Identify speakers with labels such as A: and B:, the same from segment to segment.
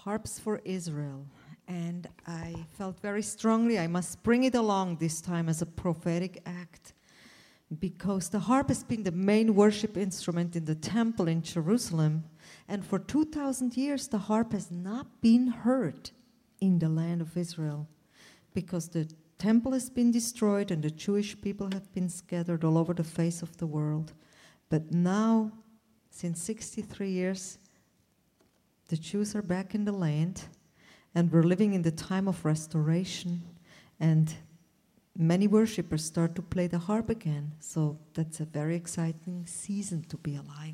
A: Harps for Israel. And I felt very strongly I must bring it along this time as a prophetic act, because the harp has been the main worship instrument in the temple in Jerusalem, and for 2,000 years the harp has not been heard in the land of Israel, because the temple has been destroyed and the Jewish people have been scattered all over the face of the world. But now, since 63 years, the Jews are back in the land, and we're living in the time of restoration, and many worshipers start to play the harp again. So that's a very exciting season to be alive.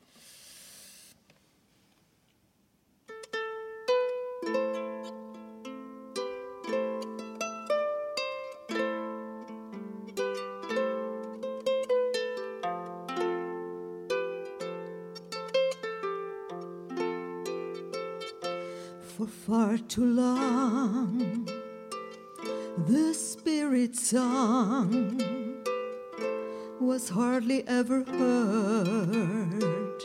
A: For far too long, the Spirit's song was hardly ever heard,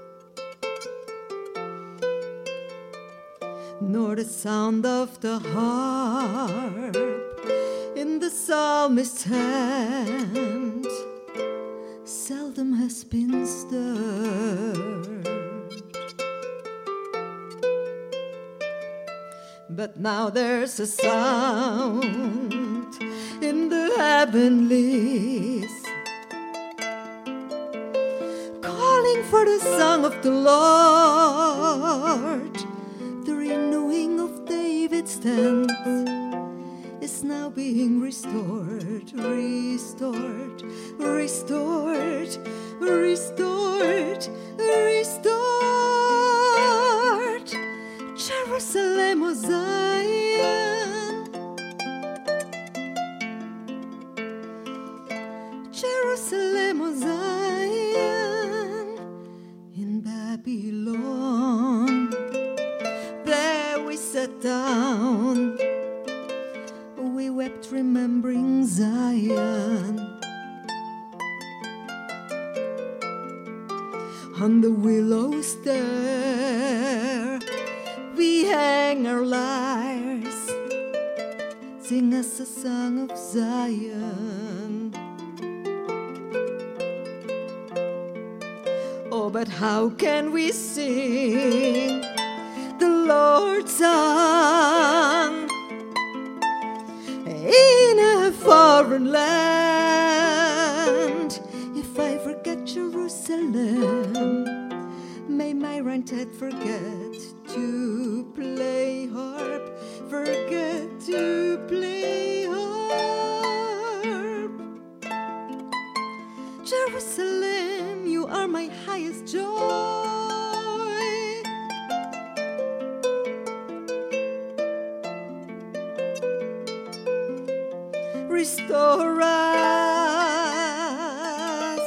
A: nor the sound of the harp in the psalmist's hand seldom has been stirred. But now there's a sound in the heavenlies, calling for the song of the Lord. The renewing of David's tent is now being restored, restored, restored, restored, restored. Jerusalem, O Zion, Jerusalem, O Zion, in Babylon, there we sat down, we wept remembering Zion. On the willows there we hang our lyres, sing us a song of Zion. Oh, but how can we sing the Lord's song in a foreign land if I forget Jerusalem? May my rented forget to play harp, forget to play harp. Jerusalem, you are my highest joy. Restore us,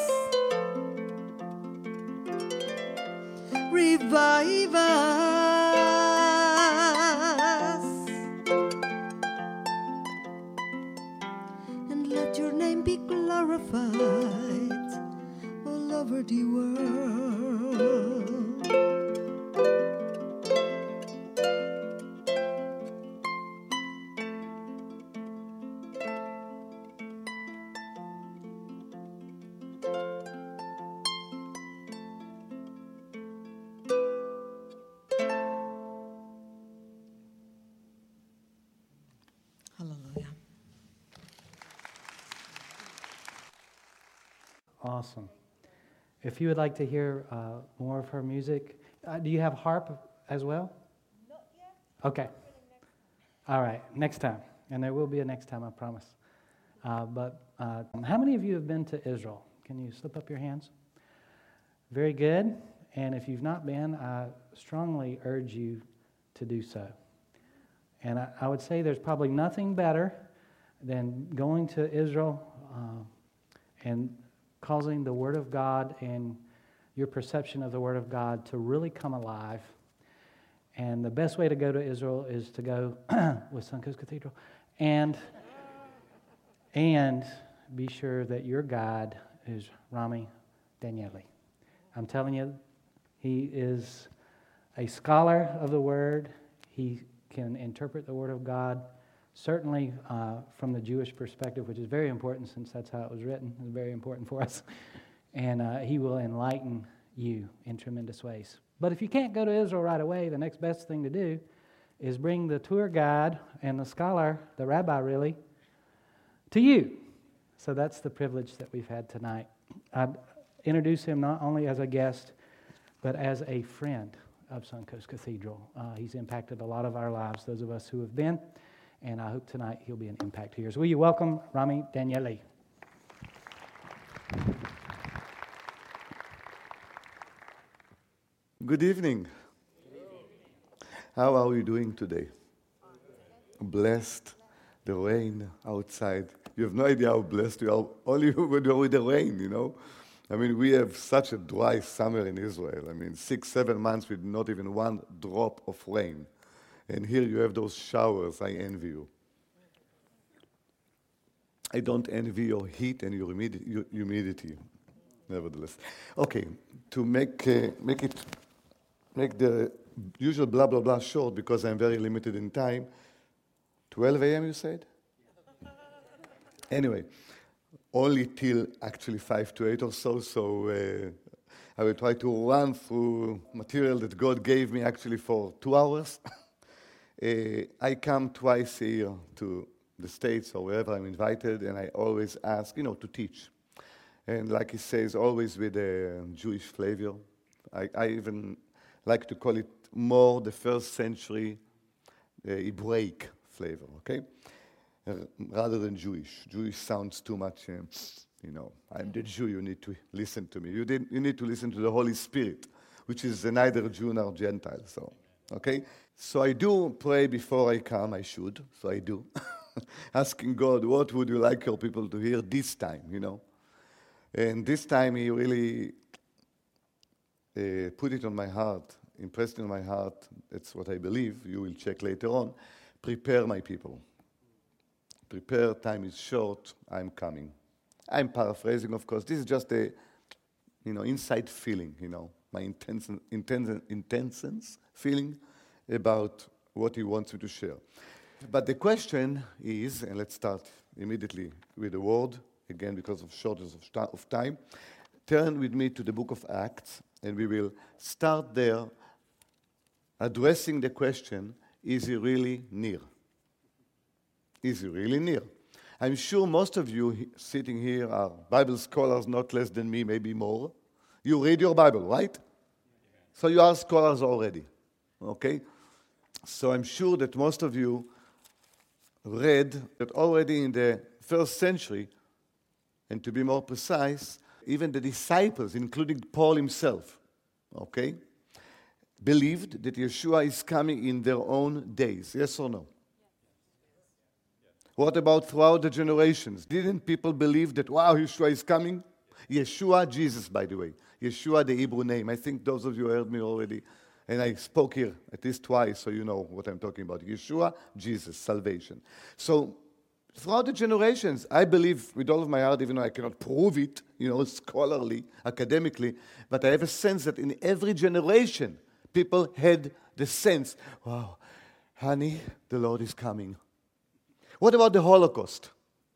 A: revive us, and let your name be glorified all over the world. Hallelujah.
B: Awesome. If you would like to hear more of her music, do you have harp as well?
A: Not yet.
B: Okay. All right, next time. And there will be a next time, I promise. But how many of you have been to Israel? Can you slip up your hands? Very good. And if you've not been, I strongly urge you to do so. And I would say there's probably nothing better than going to Israel and causing the Word of God and your perception of the Word of God to really come alive. And the best way to go to Israel is to go with Suncoast Cathedral and be sure that your guide is Rami Danieli. I'm telling you, he is a scholar of the Word. He can interpret the Word of God, certainly from the Jewish perspective, which is very important since that's how it was written. It's very important for us. And he will enlighten you in tremendous ways. But if you can't go to Israel right away, the next best thing to do is bring the tour guide and the scholar, the rabbi really, to you. So that's the privilege that we've had tonight. I'd introduce him not only as a guest, but as a friend of Suncoast Cathedral. He's impacted a lot of our lives, those of us who have been, and I hope tonight he'll be an impact to yours. Will you welcome Rami Danieli?
C: Good evening. How are we doing today? Blessed. The rain outside. You have no idea how blessed you are only with the rain, you know. I mean, we have such a dry summer in Israel. I mean, 6-7 months with not even one drop of rain. And here you have those showers. I envy you. I don't envy your heat and your humidity, nevertheless. Okay, to make the usual blah, blah, blah short, because I'm very limited in time, 12 a.m. you said? Anyway, only till actually 5 to 8 or so I will try to run through material that God gave me actually for 2 hours. I come twice a year to the States or wherever I'm invited, and I always ask, to teach. And like he says, always with a Jewish flavor. I even like to call it more the first century Hebraic flavor, okay? Rather than Jewish. Jewish sounds too much, I'm the Jew, you need to listen to me. You need to listen to the Holy Spirit, which is neither Jew nor Gentile, so, okay? So I do pray before I come, I should, so I do. Asking God, what would you like your people to hear this time, And this time he really put it on my heart, impressed it on my heart. That's what I believe. You will check later on. Prepare my people. Prepare, time is short, I'm coming. I'm paraphrasing, of course. This is just a, inside feeling, my intense feeling about what he wants me to share. But the question is, and let's start immediately with the word, again because of shortage of time. Turn with me to the book of Acts, and we will start there addressing the question, is he really near? Is he really near? I'm sure most of you sitting here are Bible scholars, not less than me, maybe more. You read your Bible, right? So you are scholars already, okay? So I'm sure that most of you read that already in the first century, and to be more precise, even the disciples, including Paul himself, okay, believed that Yeshua is coming in their own days. Yes or no? What about throughout the generations? Didn't people believe that, wow, Yeshua is coming? Yeshua, Jesus, by the way. Yeshua, the Hebrew name. I think those of you heard me already. And I spoke here at least twice, so you know what I'm talking about. Yeshua, Jesus, salvation. So throughout the generations, I believe with all of my heart, even though I cannot prove it, scholarly, academically, but I have a sense that in every generation, people had the sense, wow, honey, the Lord is coming. What about the Holocaust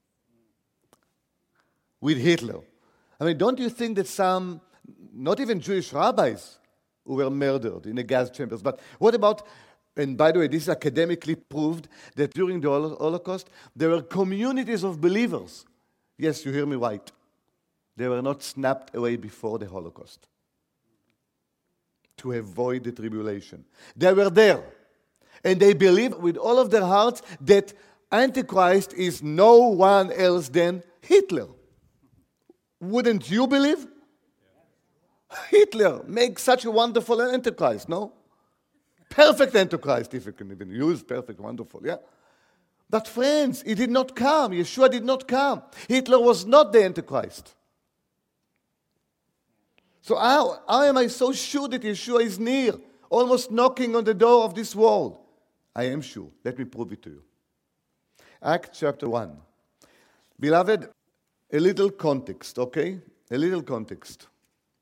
C: with Hitler? I mean, don't you think that some, not even Jewish rabbis, who were murdered in the gas chambers, but what about, and by the way, this is academically proved, that during the Holocaust, there were communities of believers. Yes, you hear me right. They were not snapped away before the Holocaust to avoid the tribulation. They were there, and they believed with all of their hearts that Antichrist is no one else than Hitler. Wouldn't you believe? Hitler makes such a wonderful Antichrist, no? Perfect Antichrist, if you can even use perfect, wonderful, yeah? But friends, he did not come. Yeshua did not come. Hitler was not the Antichrist. So how am I so sure that Yeshua is near, almost knocking on the door of this world? I am sure. Let me prove it to you. Acts chapter 1. Beloved, a little context, okay? A little context.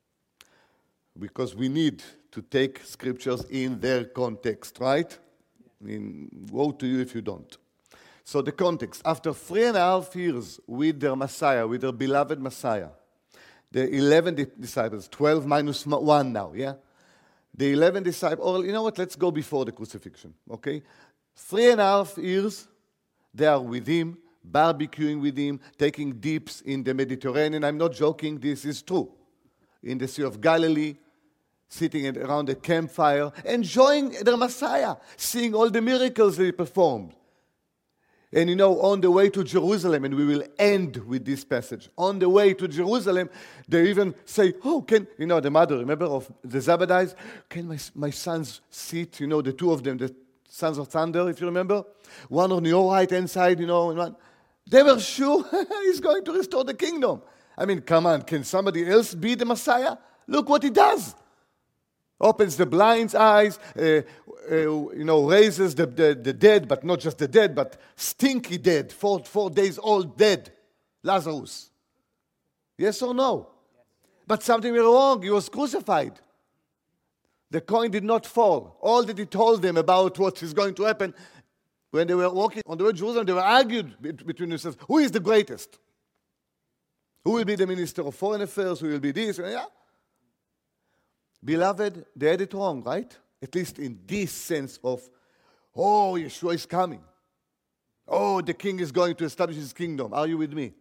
C: Because we need to take scriptures in their context, right? Woe to you if you don't. So the context, after 3.5 years with their Messiah, with their beloved Messiah, the 11 disciples, 12 minus 1 now, yeah? The 11 disciples, or you know what, let's go before the crucifixion, okay? 3.5 years, they are with him, barbecuing with him, taking dips in the Mediterranean. I'm not joking, this is true. In the Sea of Galilee, sitting around a campfire, enjoying their Messiah, seeing all the miracles that he performed. And you know, on the way to Jerusalem, and we will end with this passage, on the way to Jerusalem, they even say, oh, you know, the mother, remember, of the Zebedees, can my sons sit, you know, the two of them, the sons of thunder, if you remember, one on your right-hand side, you know, and one. They were sure he's going to restore the kingdom. I mean, come on, can somebody else be the Messiah? Look what he does. Opens the blind's eyes, you know, raises the dead, but not just the dead, but stinky dead, 4 days old dead, Lazarus. Yes or no? Yes. But something went wrong. He was crucified. The coin did not fall. All that he told them about what is going to happen, when they were walking on the way to Jerusalem, they were argued between themselves. Who is the greatest? Who will be the minister of foreign affairs? Who will be this? Yeah. Beloved, they had it wrong, right? At least in this sense of, oh, Yeshua is coming. Oh, the king is going to establish his kingdom. Are you with me?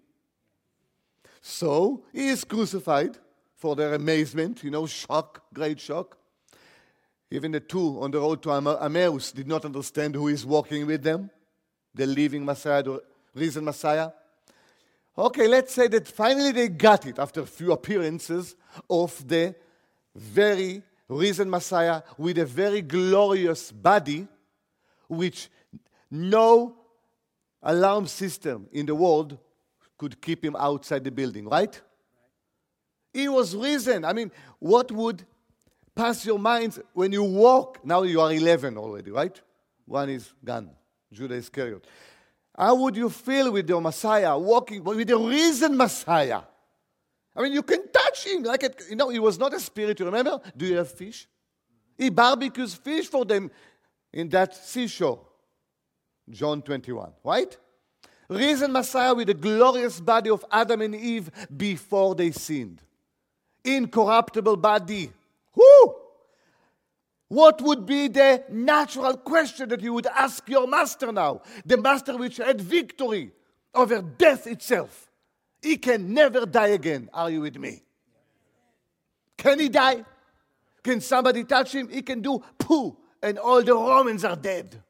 C: So, he is crucified for their amazement, you know, shock, great shock. Even the two on the road to Emmaus did not understand who is walking with them, the living Messiah, the risen Messiah. Okay, let's say that finally they got it after a few appearances of the very risen Messiah with a very glorious body, which no alarm system in the world could keep him outside the building, right? He was risen. I mean, what would pass your minds when you walk? Now you are 11 already, right? One is gone, Judas Iscariot. How would you feel with your Messiah, walking with the risen Messiah? I mean, you can touch him. Like you know, he was not a spirit, you remember? Do you have fish? He barbecues fish for them in that seashore. John 21, right? Risen Messiah with the glorious body of Adam and Eve before they sinned. Incorruptible body. Whoo! What would be the natural question that you would ask your master now? The master which had victory over death itself. He can never die again. Are you with me? Can he die? Can somebody touch him? He can do poo, and all the Romans are dead.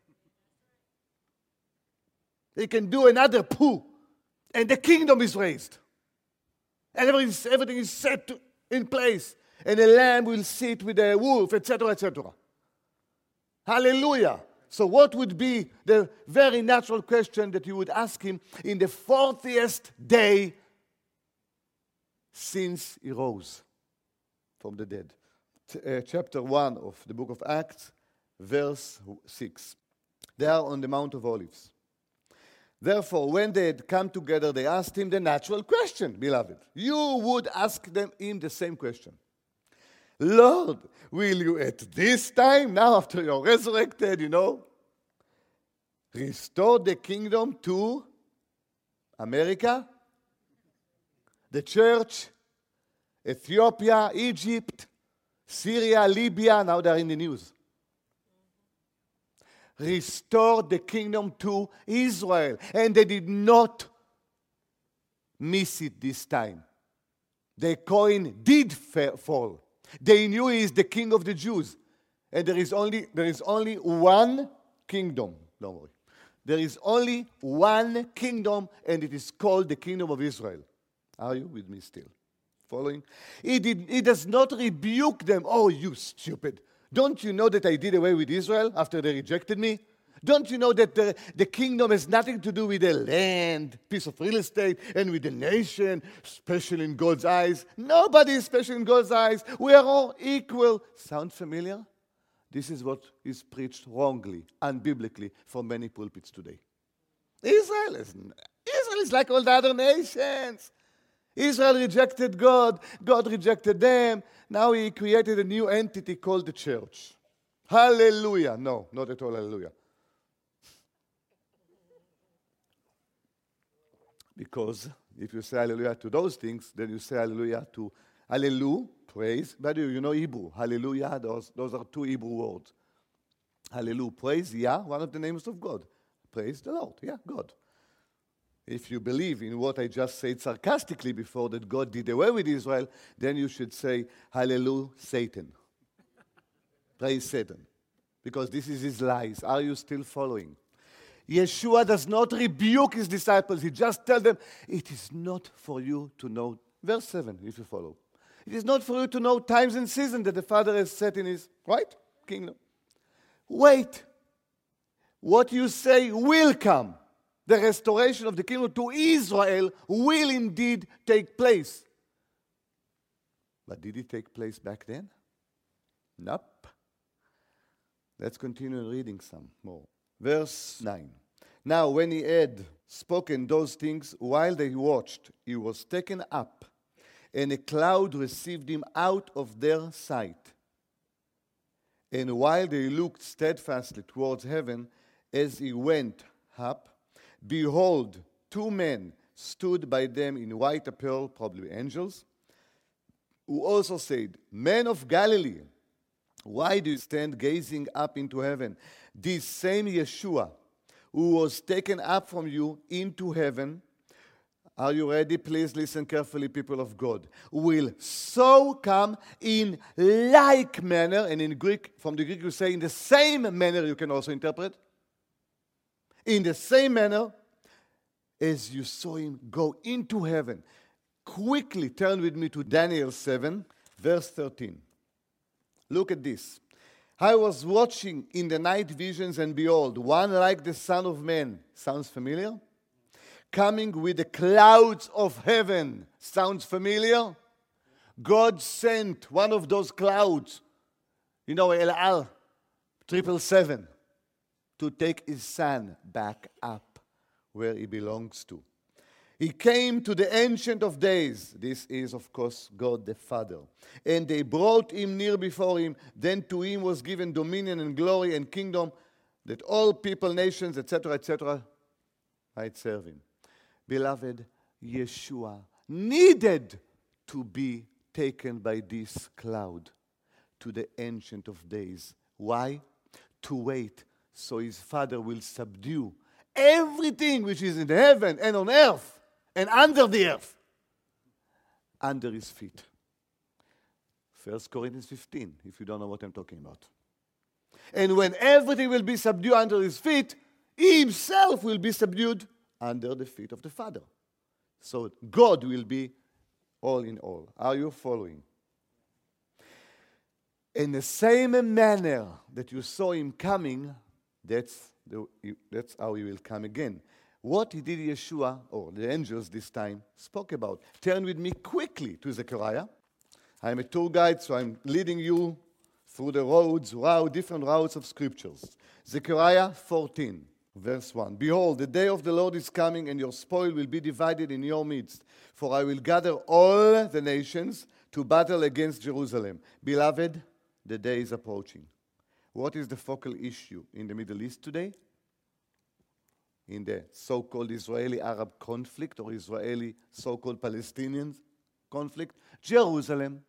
C: He can do another poo, and the kingdom is raised. And everything is set in place. And a lamb will sit with a wolf, etc., etc. Hallelujah. So what would be the very natural question that you would ask him in the 40th day since he rose from the dead? Chapter 1 of the book of Acts, verse 6. They are on the Mount of Olives. Therefore, when they had come together, they asked him the natural question, beloved. You would ask him the same question. Lord, will you at this time, now after you're resurrected, restore the kingdom to America, the church, Ethiopia, Egypt, Syria, Libya? Now they're in the news. Restore the kingdom to Israel. And they did not miss it this time. The coin did fall. They knew he is the king of the Jews. And there is only one kingdom. Don't worry. There is only one kingdom, and it is called the kingdom of Israel. Are you with me still? Following? He does not rebuke them. Oh, you stupid. Don't you know that I did away with Israel after they rejected me? Don't you know that the kingdom has nothing to do with the land, piece of real estate, and with the nation, special in God's eyes? Nobody is special in God's eyes. We are all equal. Sound familiar? This is what is preached wrongly, unbiblically, from many pulpits today. Israel is like all the other nations. Israel rejected God. God rejected them. Now he created a new entity called the church. Hallelujah. No, not at all hallelujah. because if you say hallelujah to those things, then you say hallelujah to hallelujah, praise. But you know Hebrew, hallelujah, those are two Hebrew words. Hallelujah, praise, yeah, one of the names of God. Praise the Lord, yeah, God. If you believe in what I just said sarcastically before, that God did away with Israel, then you should say, hallelujah, Satan. Praise Satan. Because this is his lies. Are you still following? Yeshua does not rebuke his disciples. He just tells them, it is not for you to know. Verse 7, if you follow. It is not for you to know times and seasons that the Father has set in his, right, kingdom. Wait. What you say will come. The restoration of the kingdom to Israel will indeed take place. But did it take place back then? Nope. Let's continue reading some more. Verse 9. Now when he had spoken those things, while they watched, he was taken up, and a cloud received him out of their sight. And while they looked steadfastly towards heaven, as he went up, behold, two men stood by them in white apparel, probably angels, who also said, Men of Galilee, why do you stand gazing up into heaven? This same Yeshua, who was taken up from you into heaven, are you ready? Please listen carefully, people of God. Will so come in like manner, and in Greek, from the Greek you say in the same manner, you can also interpret. In the same manner as you saw him go into heaven. Quickly turn with me to Daniel 7, verse 13. Look at this. I was watching in the night visions, and behold, one like the Son of Man. Sounds familiar? Coming with the clouds of heaven. Sounds familiar? God sent one of those clouds, you know, El Al 777, to take his son back up where he belongs to. He came to the Ancient of Days. This is, of course, God the Father. And they brought him near before him. Then to him was given dominion and glory and kingdom, that all people, nations, etc., might serve him. Beloved, Yeshua needed to be taken by this cloud to the Ancient of Days. Why? To wait so his Father will subdue everything which is in heaven and on earth and under the earth, under his feet. 1 Corinthians 15, if you don't know what I'm talking about. And when everything will be subdued under his feet, he himself will be subdued under the feet of the Father. So God will be all in all. Are you following? In the same manner that you saw him coming, that's how he will come again. What did Yeshua, or the angels this time, spoke about? Turn with me quickly to Zechariah. I'm a tour guide, so I'm leading you through the roads, different routes of scriptures. Zechariah 14, verse 1. Behold, the day of the Lord is coming, and your spoil will be divided in your midst. For I will gather all the nations to battle against Jerusalem. Beloved, the day is approaching. What is the focal issue in the Middle East today? In the so-called Israeli-Arab conflict or Israeli so-called Palestinian conflict? Jerusalem.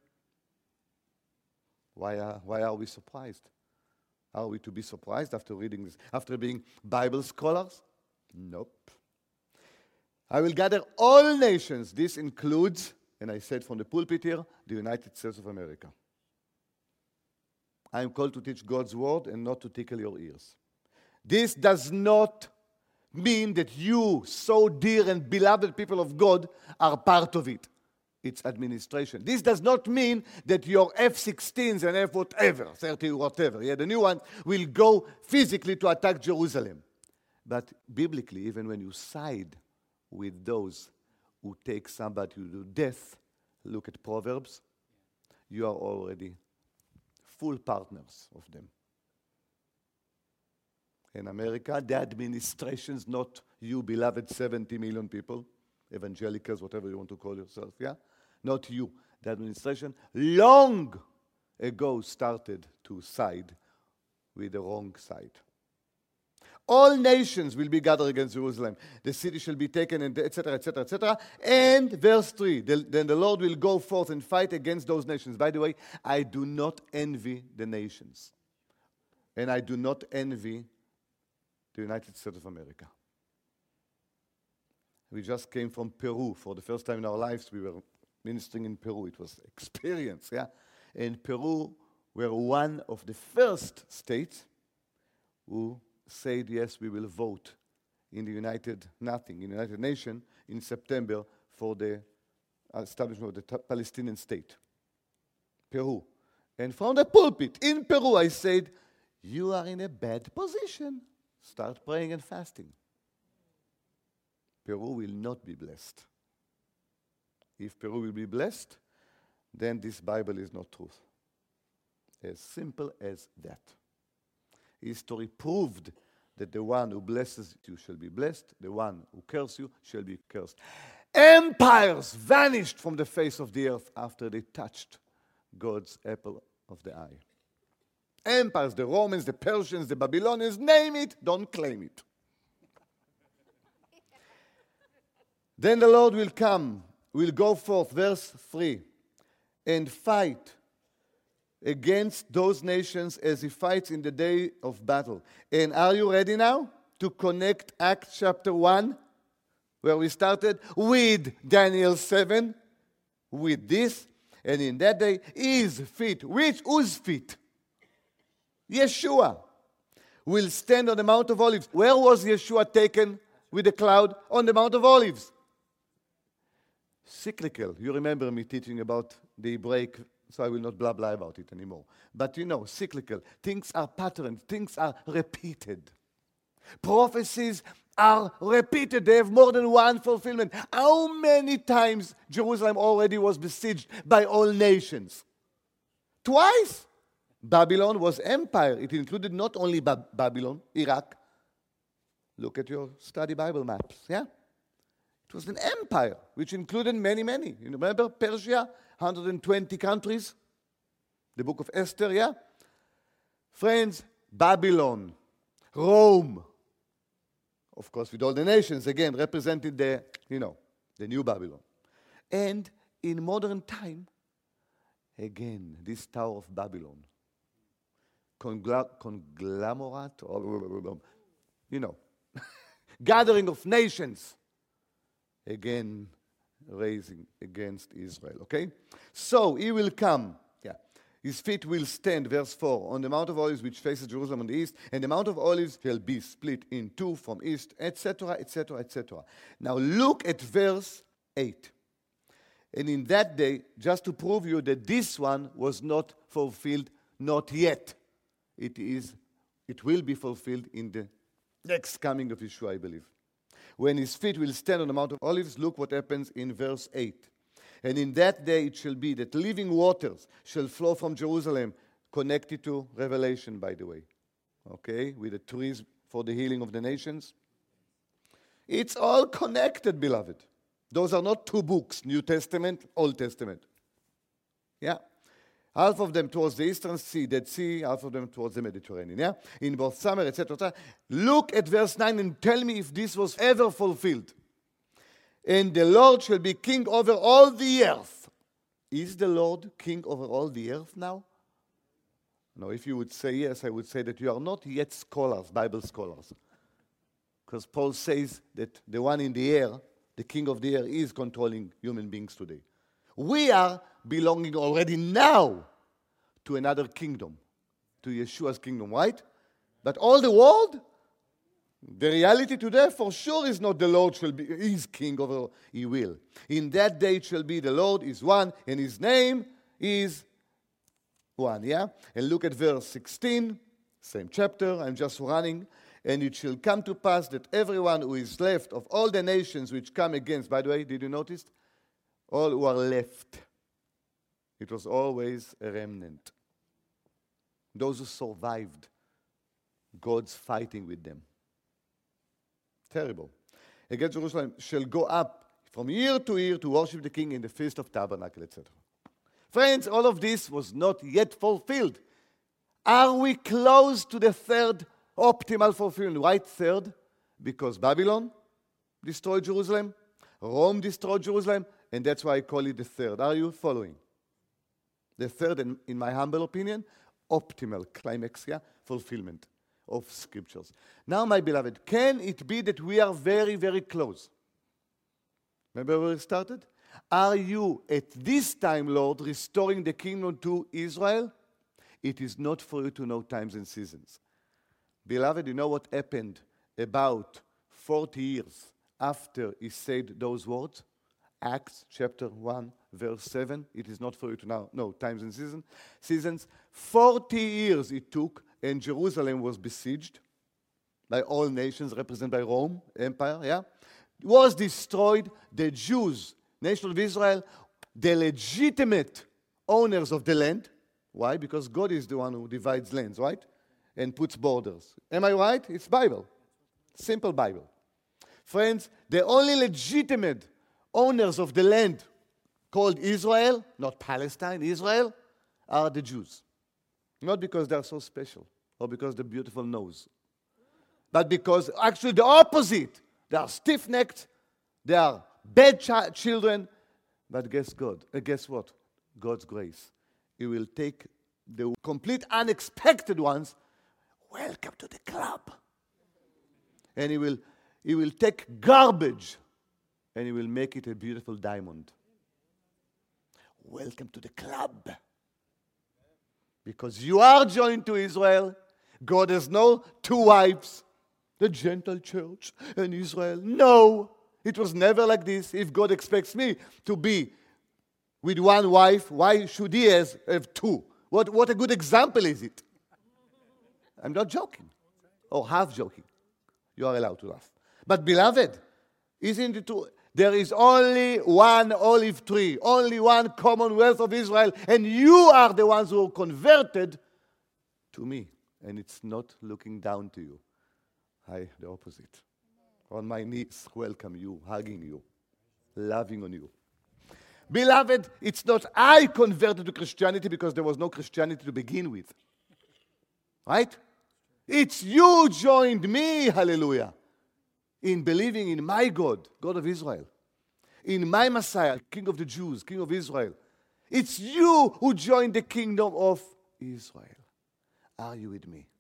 C: Why are we surprised? Are we to be surprised after reading this, after being Bible scholars? Nope. I will gather all nations. This includes, and I said from the pulpit here, the United States of America. I am called to teach God's word and not to tickle your ears. This does not mean that you, so dear and beloved people of God, are part of it. It's administration. This does not mean that your F-16s and F-whatever, 30 whatever, the new one, will go physically to attack Jerusalem. But biblically, even when you side with those who take somebody to death, look at Proverbs, you are already full partners of them. In America, the administrations, not you, beloved 70 million people, evangelicals, whatever you want to call yourself, not you. The administration long ago started to side with the wrong side. all nations will be gathered against Jerusalem. The city shall be taken, and etc., etc., etc. And verse 3, then the Lord will go forth and fight against those nations. By the way, I do not envy the nations. And I do not envy the United States of America. We just came from Peru. For the first time in our lives, we were ministering in Peru. It was experience, yeah? And Peru were one of the first states who said, yes, we will vote in the United Nations in September for the establishment of the Palestinian state. Peru. And from the pulpit in Peru, I said, you are in a bad position. Start praying and fasting. Peru will not be blessed. If Peru will be blessed, then this Bible is not truth. As simple as that. History proved that the one who blesses you shall be blessed, the one who curses you shall be cursed. Empires vanished from the face of the earth after they touched God's apple of the eye. Empires, the Romans, the Persians, the Babylonians, name it, don't claim it. Then the Lord will come, will go forth, verse 3, and fight against those nations as he fights in the day of battle. And are you ready now to connect Acts chapter 1, where we started, with Daniel 7, with this? And in that day, his feet, whose feet? Yeshua will stand on the Mount of Olives. Where was Yeshua taken with the cloud? On the Mount of Olives. Cyclical. You remember me teaching about the Hebraic, so I will not blah blah about it anymore. But you know, cyclical. Things are patterned. Things are repeated. Prophecies are repeated. They have more than one fulfillment. How many times Jerusalem already was besieged by all nations? Twice. Babylon was empire. It included not only Babylon, Iraq. Look at your study Bible maps, yeah? It was an empire, which included many, many. You remember Persia, 120 countries? The book of Esther, yeah? Friends, Babylon, Rome, of course, with all the nations, again, represented the new Babylon. And in modern time, again, this Tower of Babylon, conglomerate, gathering of nations, again, raising against Israel, okay? So, he will come, his feet will stand, verse 4, on the Mount of Olives which faces Jerusalem on the east, and the Mount of Olives shall be split in two from east, etc., etc., etc. Now look at verse 8. And in that day, just to prove you that this one was not fulfilled, not yet. It will be fulfilled in the next coming of Yeshua, I believe. When his feet will stand on the Mount of Olives, look what happens in verse 8. And in that day it shall be that living waters shall flow from Jerusalem, connected to Revelation, by the way. Okay, with the trees for the healing of the nations. It's all connected, beloved. Those are not two books, New Testament, Old Testament. Yeah. Half of them towards the Eastern Sea, Dead Sea, half of them towards the Mediterranean. Yeah? In both summer, etc. Look at verse 9 and tell me if this was ever fulfilled. And the Lord shall be king over all the earth. Is the Lord king over all the earth now? No, if you would say yes, I would say that you are not yet scholars, Bible scholars. Because Paul says that the one in the air, the king of the air, is controlling human beings today. We are belonging already now to another kingdom, to Yeshua's kingdom, right? But all the world, the reality today for sure is not the Lord shall be is king over, he will. In that day it shall be the Lord is one and his name is one, yeah? And look at verse 16, same chapter, I'm just running. And it shall come to pass that everyone who is left of all the nations which come against, by the way, did you notice? All who are left. It was always a remnant. Those who survived, God's fighting with them. Terrible. Against Jerusalem shall go up from year to year to worship the king in the Feast of Tabernacle, etc. Friends, all of this was not yet fulfilled. Are we close to the third Optimal fulfillment. Why third? Because Babylon destroyed Jerusalem, Rome destroyed Jerusalem, and that's why I call it the third. Are you following? The third, in my humble opinion, optimal climax, fulfillment of scriptures. Now, my beloved, can it be that we are very, very close? Remember where we started? Are you at this time, Lord, restoring the kingdom to Israel? It is not for you to know times and seasons. Beloved, you know what happened about 40 years after he said those words? Acts chapter 1, verse 7. It is not for you to know times and seasons. 40 years it took, and Jerusalem was besieged by all nations, represented by Rome Empire, was destroyed. The Jews, nation of Israel, the legitimate owners of the land. Why? Because God is the one who divides lands, right? And puts borders. Am I right? It's Bible. Simple Bible. Friends, the only legitimate owners of the land called Israel, not Palestine, Israel, are the Jews. Not because they are so special or because they're beautiful nose, but because actually the opposite. They are stiff-necked, they are bad children, but guess what? God's grace. He will take the complete unexpected ones. Welcome to the club. And he will take garbage and he will make it a beautiful diamond. Welcome to the club. Because you are joined to Israel. God has no two wives. The Gentile church and Israel. No, it was never like this. If God expects me to be with one wife, why should he have two? What a good example is it? I'm not joking. Or half joking. You are allowed to laugh. But beloved, isn't it true? There is only one olive tree, only one commonwealth of Israel, and you are the ones who are converted to me. And it's not looking down to you. The opposite. On my knees, welcome you, hugging you, loving on you. Beloved, it's not I converted to Christianity because there was no Christianity to begin with. Right? It's you joined me, hallelujah, in believing in my God, God of Israel, in my Messiah, King of the Jews, King of Israel. It's you who joined the kingdom of Israel. Are you with me?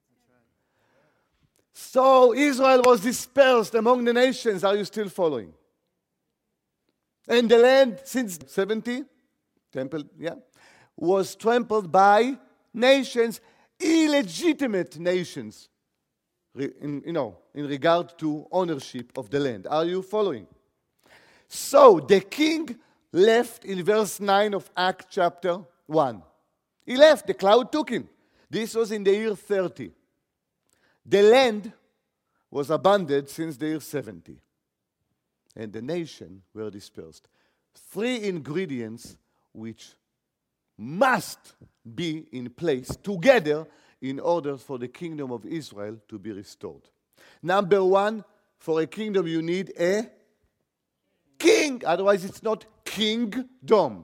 C: So Israel was dispersed among the nations. Are you still following? And the land since 70, temple, was trampled by nations, illegitimate nations, in regard to ownership of the land. Are you following? So the king left in verse 9 of Acts chapter 1. He left. The cloud took him. This was in the year 30. The land was abandoned since the year 70. And the nation were dispersed. 3 ingredients which must be in place together in order for the kingdom of Israel to be restored. Number 1, for a kingdom you need a king. Otherwise it's not kingdom.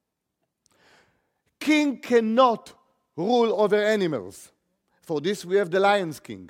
C: King cannot rule over animals. For this we have the Lion's King.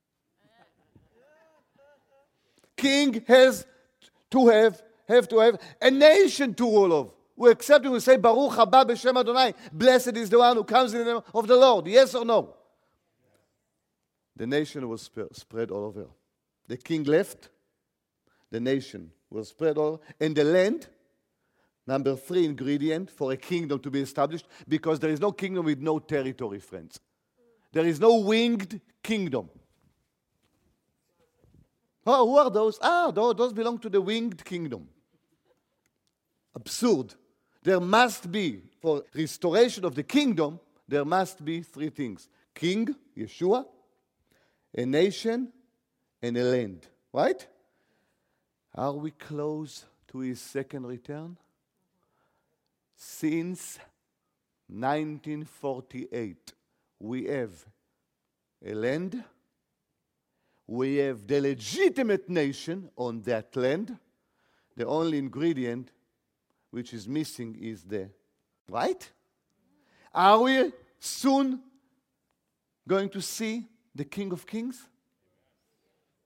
C: King has to have a nation to rule of. We accept him, we say, Baruch haba b'shem Adonai. Blessed is the one who comes in the name of the Lord. Yes or no? The nation was spread all over. The king left. The nation was spread all over. And the land, number 3 ingredient for a kingdom to be established, because there is no kingdom with no territory, friends. There is no winged kingdom. Oh, who are those? Those belong to the winged kingdom. Absurd. There must be, for restoration of the kingdom, there must be 3 things. King, Yeshua, a nation, and a land. Right? Are we close to his second return? Since 1948, we have a land, we have the legitimate nation on that land. The only ingredient which is missing is the right. Are we soon going to see the King of Kings?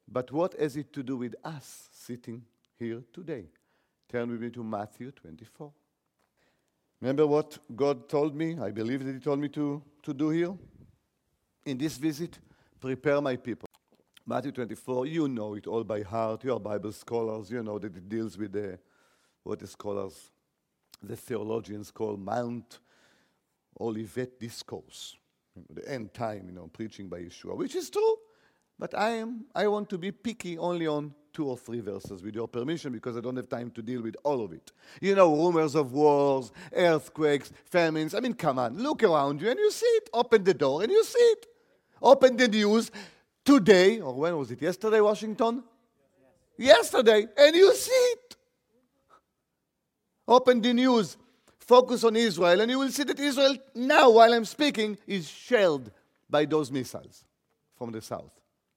C: But what has it to do with us sitting here today? Turn with me to Matthew 24. Remember what God told me? I believe that He told me to do here? In this visit, prepare my people. Matthew 24, you know it all by heart. You are Bible scholars. You know that it deals with what the scholars, the theologians call Mount Olivet Discourse. The end time, preaching by Yeshua, which is true. But I want to be picky only on 2 or 3 verses with your permission, because I don't have time to deal with all of it. Rumors of wars, earthquakes, famines. Come on, look around you and you see it. Open the door and you see it. Open the news today, or when was it? Yesterday, Washington? Yesterday, and you see it. Open the news. Focus on Israel, and you will see that Israel now, while I'm speaking, is shelled by those missiles from the south.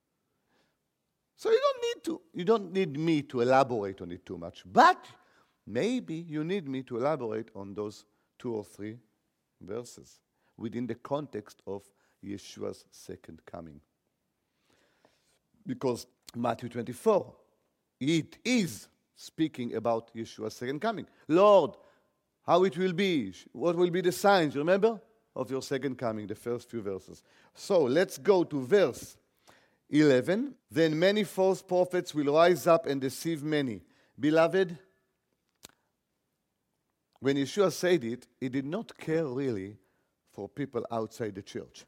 C: So you don't need me to elaborate on it too much. But maybe you need me to elaborate on those 2 or 3 verses within the context of Yeshua's second coming. Because Matthew 24, it is speaking about Yeshua's second coming. Lord, how it will be, what will be the signs, remember, of your second coming, the first few verses. So let's go to verse 11. Then many false prophets will rise up and deceive many. Beloved, when Yeshua said it, He did not care really for people outside the church.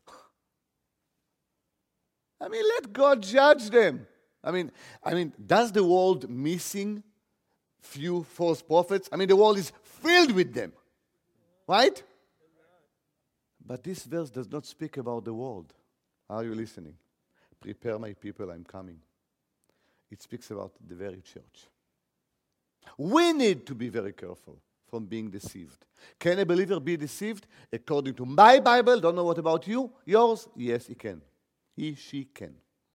C: Let God judge them. Does the world missing few false prophets? The world is filled with them. Right? But this verse does not speak about the world. Are you listening? Prepare my people, I'm coming. It speaks about the very church. We need to be very careful from being deceived. Can a believer be deceived? According to my Bible, don't know what about you, yours? Yes, he can. He, she can.